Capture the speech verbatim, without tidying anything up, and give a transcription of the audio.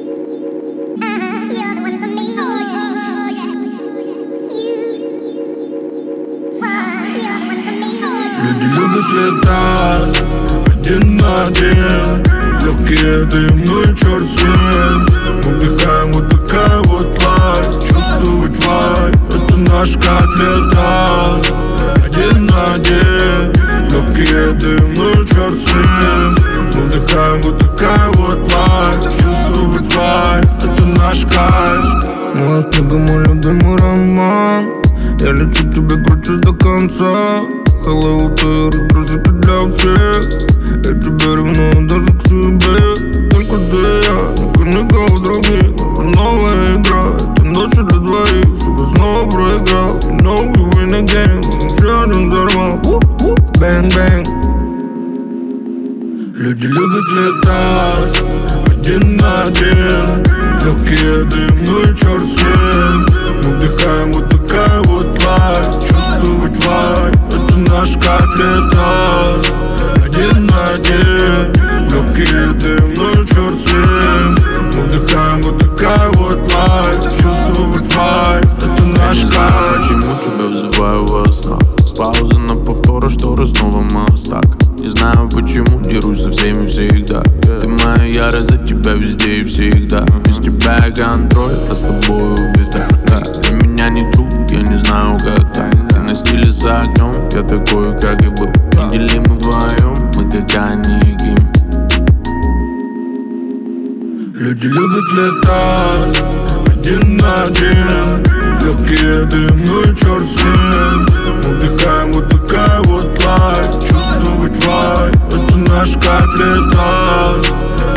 Люди любят летать один на один, легкие дымы, черт свет. Мы вдыхаем вот такая вот лайф, чувствовать вайб, это наш кайф. Летать один на один, легкие дымы, черт свет. Мы вдыхаем вот такая вот лайф, чувствовать вайб, это наш кайф. Моя книга, мой любимый роман, я лечу тебе, кручусь до конца. Hello, ты разбросишь для всех. Я тебя ревную даже к себе. Только ты и я, только никого других. Новая игра, это ночь для двоих. Чтобы снова проиграл, you know you win again. Еще один взорвал, bang bang. Люди любят летать один на один, легкие дымы, черт свет. Мы вдыхаем вот такая вот лайф, чувствовать вайб, это наш кайф. Летать один на один, легкие дымы, черт свет. Мы вдыхаем вот такая вот лайф, чувствовать вайб, это наш кайф. Почему тебя вызываю во снах? С паузы на повторы, шторы снова мостак. Не знаю почему, дерусь со всеми всегда. Ты моя ярость, за тебя везде и всегда. Без тебя я контроль, а с тобой беда. Для меня не труд, я не знаю как так. Ты на стиле с огнем, я такой как и был. Неделимы вдвоем, мы как они и Ким. Люди любят летать один на один, легкие дымы, черт свет. Мы вдыхаем вот такая вот лайф, чувствовать вайб, это наш кайф. Летать